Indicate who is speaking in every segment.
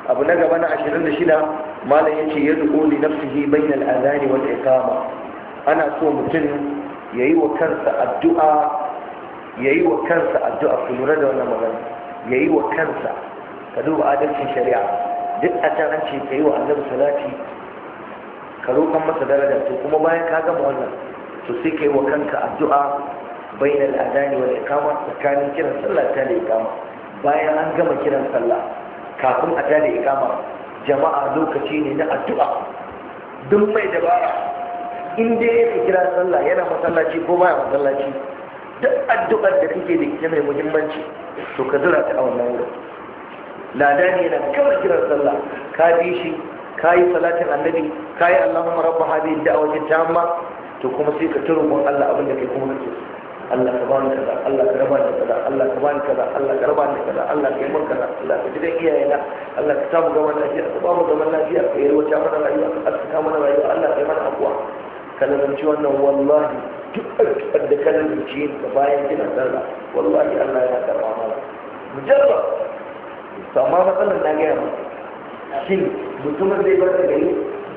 Speaker 1: abu na gaba na 26 malam yace yad'u li nafsihi bainal adhan wal iqama. Ana so mutum yayi wa kansa addu'a ku lura da wannan magana, yayi wa kansa, ka duba adalcin shari'a. Duk a can an ce ka yi wa annabi salati, ka roƙon masa daraja, to kuma bayan ka gama wannan to sai ka yi wa kanka addu'a bainal adani wal iqama, tsakanin kiran sallah ta da iqama. Bayan an gama kiran sallah kafin a ta da iqama, jama'a lokaci ne na addu'a. Duk mai dabara in dai ya kira sallah yana masallaci ko baya masallaci, duk addu'ar da kake da ita mai muhimmanci to ka zura ta a wannan wurin. Ladani yana kawai kiran sallah, ka bi shi, ka yi salatin annabi, ka yi Allahumma rabba hadhihi da'wati tamma, to kuma sai ka turbo Allah abin da kai kuma kake. Allah ka bani kaza, Allah ka raba ni kaza, Allah ka bani kaza, Allah ka raba ni kaza, Allah ka yi min kaza, Allah ka jidan iyayena, Allah ka samu zaman lafiya, ka ba mu zaman lafiya, ka yi wata mana rayuwa, ka aska mana rayuwa, Allah ka yi mana abuwa. Ka nazarci wannan wallahi duk addu'ar da ka nazarci ka bayan kiran sallah, wallahi Allah ya karɓa mana. Mujarrab. To amma matsalar na gaya ma, shin mutumin zai bar da gari?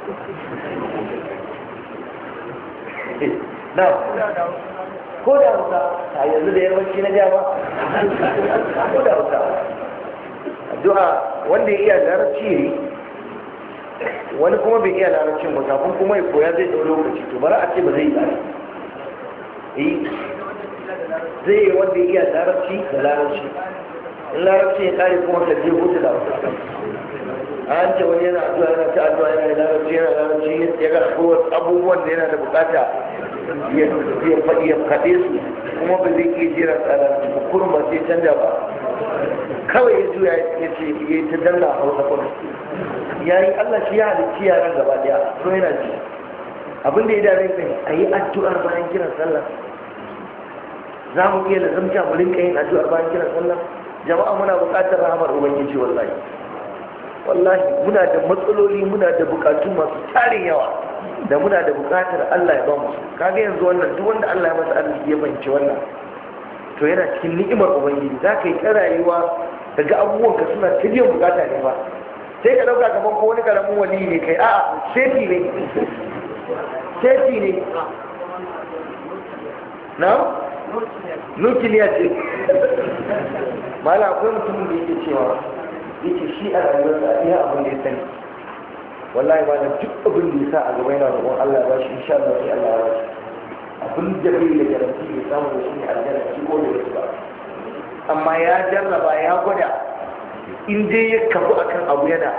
Speaker 1: Na, ko da wuta, a yanzu da yawanci na jama, ko da wuta. Addu'a wanda ya iya larabci ne, wani kuma bai iya larabcin ba, kafin kuma ya koya zai ɗau lokaci, to bara a ce ba zai yi larabci. Zai yi wanda ya iya larabci da larabci. In larabci ya kare kuma ka je hutu da wasu an ce wani yana addu'a yana ta addu'a yana larabci ya ga abubuwan da yana da bukata ya faɗe su kuma ba zai iya jera tsara ba kurin ba sai canja ba, kawai ya juya ya ce ya ta danna hausa kuma ya yi Allah shi ya halicci yaran gaba daya, so yana ji abin da ya dame kai a yi addu'ar bayan kiran sallah. Za mu iya lazamta mu rinka yin addu'ar bayan kiran sallah. Jama'a muna buƙatar rahamar ubangiji, wallahi muna da matsaloli, muna da buƙatu masu tarin yawa da muna da buƙatar Allah ya ba mu. Kaga yanzu wannan duk wanda Allah ya masa arziki ya fahimci wannan to yana cikin ni'imar ubangiji. Za ka yi ta rayuwa daga abubuwan ka suna ta biyan buƙata ne ba, sai ka ɗauka kaman ko wani karamin wali ne kai, a'a sefi ne na nukiliya ce. Mala akwai mutumin da yake cewa yake shi a rayuwarsa iya abin da ya sani, wallahi ba da duk abin da ya sa a gaba yana da Allah ya bashi, insha Allah sai Allah ya bashi. Abin da bai da garanti ya samu da shi ne aljanna, shi ko da wasu ba, amma ya jarraba ya gwada in dai ya kafu akan abu yana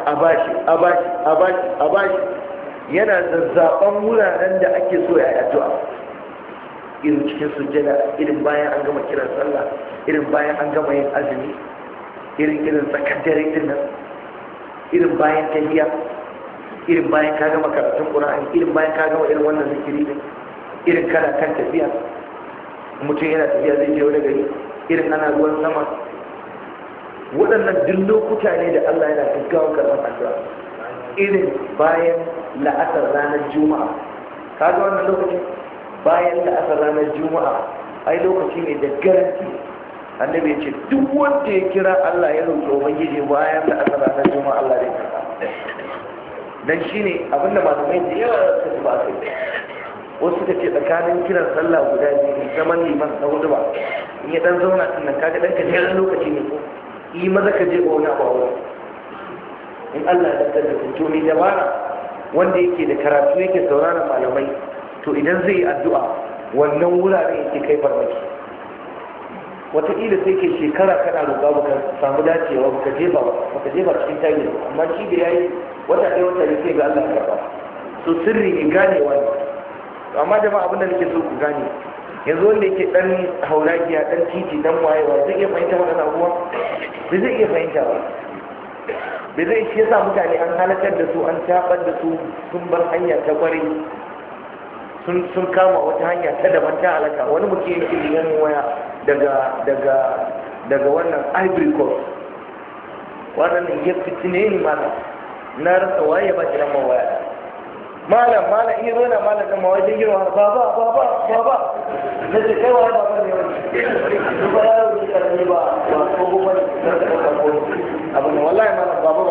Speaker 1: a bashi yana zazzaban wuraren da ake so ya yi addu'a, irin cikin sujjada, irin bayan an gama kiran sallah, irin bayan an gama yin azumi, irin tsakar dare din nan, irin bayan tahiyya, irin bayan ka gama karatun Qur'ani, irin bayan ka gama irin wannan zikiri din, irin kana kan tafiya, mutum yana tafiya zai je wani gari, irin ana ruwan sama. Waɗannan duk lokuta ne da Allah yana gaggawa karɓar addu'a. Irin bayan la'asar ranar Juma'a, kaga wannan lokacin bayan da aka ranar Juma'a, ai lokaci ne da garanti annabi ya ce duk wanda ya kira Allah ya roƙi ubangiji bayan da aka ranar Juma'a Allah zai karɓa. Dan shine abinda malamai da yawa suka ba kai, wasu suka ce tsakanin kiran sallah guda biyu zaman liman na hudu ba, in ya dan zauna tunan kaga dan gajeren lokaci ne ko yi maza ka je wani abu in Allah ya dantar da to ni dabara wanda yake da karatu yake sauraron malamai, to idan zai yi addu'a wannan wurare yake kai farmaki. Wataƙila sai ke shekara kana roƙa baka samu dacewa baka jefa cikin tagi, amma shi da yayi wata ɗaya wata sai ga Allah ya karɓa. So sirri ne gane wani. Amma jama'a abin da nake so ku gane, yanzu wanda yake dan hauragiya, dan titi, dan wayewa zai iya fahimta wannan abuwa? Bai zai iya fahimta ba. Bai zai shi yasa mutane an halakar da su, an tabar da su, sun bar hanya ta kware, sun kama wata hanya ta daban ta halaka. Wani mutum yake ganin waya daga wannan Ivory Coast, wannan ya fitine ni mana, na rasa waye ba shi nan waya. Malam in zo na malam kan mawajin girma, baba na ce kai wani baba ne wani ba yaro ne karami ba ko kuma ne karkar karkar abu ne wallahi malam baba